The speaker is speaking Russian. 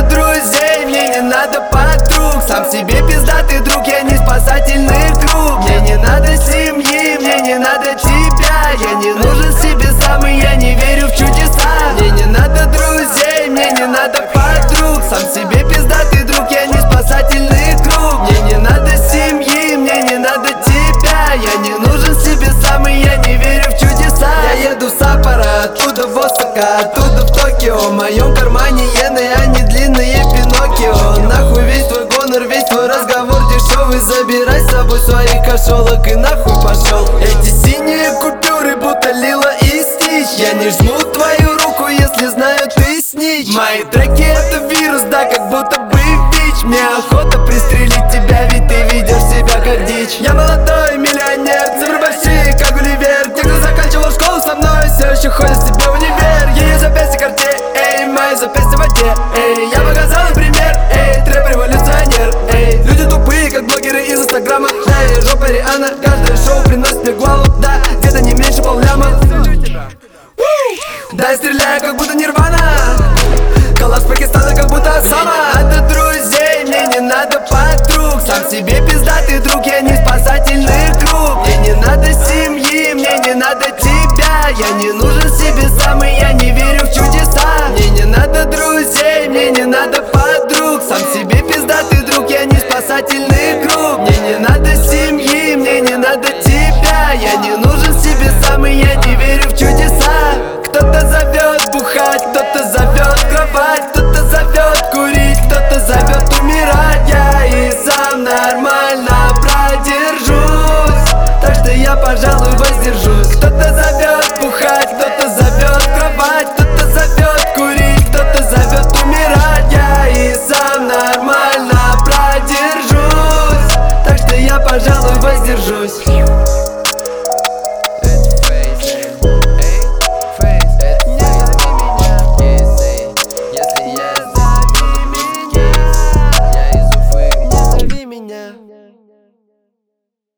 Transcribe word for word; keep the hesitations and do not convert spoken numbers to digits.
друзей, мне не надо подруг. Сам себе пиздатый друг, я не спасательный круг. Мне не надо семьи, мне не надо тебя. Я не нужен себе сам, и я не верю в чудеса. Мне не надо друзей, мне не надо подруг. Сам себе пиздатый друг, я не спасательный круг. Мне не надо семьи, мне не надо тебя. Я не нужен себе сам, и я не верю в чудеса. Я еду в Саппоро, оттуда в Осака, оттуда в Токио. В моем кармане иены, а не длинные Пиноккио. Нахуй весь твой гонор, весь твой разговор дешевый. Забирай с собой своих кошелок и нахуй пошел. Эти синие купюры будто лила и стич. Я не жму твою руку, если знаю ты снич. Мои треки это вирус, да, как будто бы ВИЧ. Мне охота пристрелить тебя, ведь ты ведешь себя как дичь. Я молодой миллионер, цифры большие, как Гулливер. Те, кто заканчивал школу со мной, все еще ходят себе в универ. Ее запястье карте, эй, мои запястья в воде, эй. Я показал им пример, эй, трэп-революционер, эй. Люди тупые, как блогеры из инстаграма. Шея, жопа Риана, каждое шоу приносит мне главу. Да, где-то не меньше полляма. Да, я стреляю, как будто Нирвана. Калаш Пакистана, как будто Осама. Мне не надо друзей, мне не надо подруг. Сам себе пиздатый друг, я не спасательный круг. Мне не надо семьи, мне не надо тебя. Я не нужен себе сам, и я не верю в чудеса. Мне не надо друзей, мне не надо подруг. Сам себе пиздатый друг, я не спасательный круг. Мне не надо семьи, мне не надо тебя. Я не нужен себе сам, и я не верю в чудеса. Кто-то зовет бухать, кто-то зовет кровать, кто-то зовет курить, кто-то зовет умирать. Я и сам нормально продержусь, так что я, пожалуй, воздержусь. Кто-то зовет бухать, кто-то зовет кровать, кто-то зовет курить, кто-то зовет умирать. Я и сам нормально продержусь, так что я, пожалуй, воздержусь.